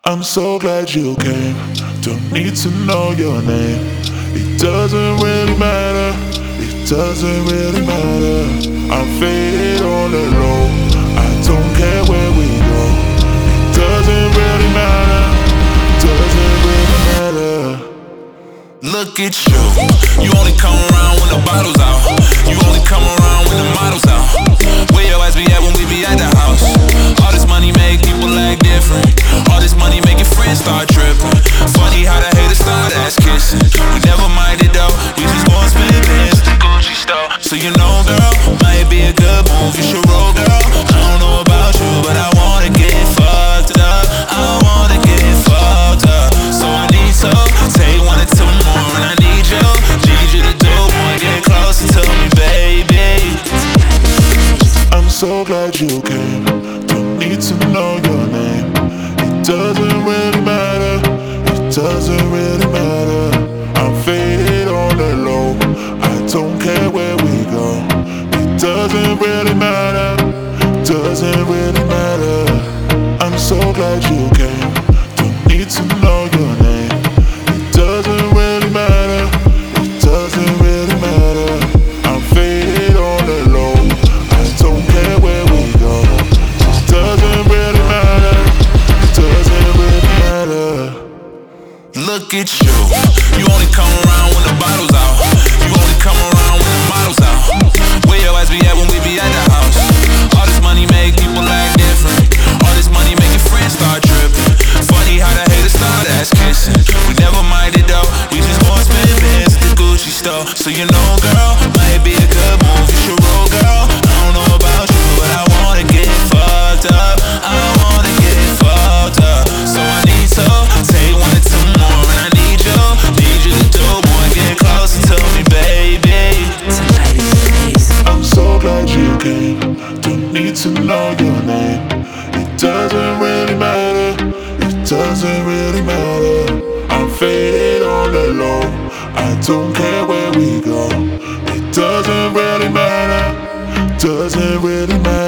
I'm so glad you came. Don't need to know your name. It doesn't really matter. It doesn't really matter. I'm faded on the low. I don't care where we go. It doesn't really matter. Doesn't really matter. Look at you. You only come around when the bottle's out. You only come around when the model's out. Where your ass be at when we be at the house? All this money make people act different. All this money make your friends start tripping. Funny how the haters start ass kissing. We never minded though. We just gon' spend bands at the Gucci store. So you know, girl, might be a good move. You should roll, girl. I don't know about you, but I wanna get fucked up. I wanna get fucked up. So I need to take one or two more, and I need you to do more. Get closer to me, baby. I'm so glad you came. Don't need to know your name. It doesn't really matter. It doesn't really matter. I'm faded on the low. I don't care where we go. It doesn't really matter. Doesn't really matter. I'm so glad you came. Don't need to know your name. It doesn't really matter. It doesn't really matter. I'm faded on the low. I don't care where we go. It doesn't really matter. Doesn't really matter. Look at you. You only come around when the bottle's out. You only come around when the model's out. Where your ass be at when we be at the house? All this money make people act different. All this money make your friends start tripping. Funny how the haters start ass kissing. We never minded though. We just gon' spend bands at the Gucci store. So you know, girl, might be a good move. You should roll, girl. I don't know about you, but I wanna get fucked up. I wanna get fucked up. So I need to take one or two more, and I need you to do more. Get closer to me, baby. I'm so glad you came. Don't need to know your name. It doesn't really matter. It doesn't really matter. I'm faded on the low. I don't care where we go. It doesn't really matter. Doesn't really matter.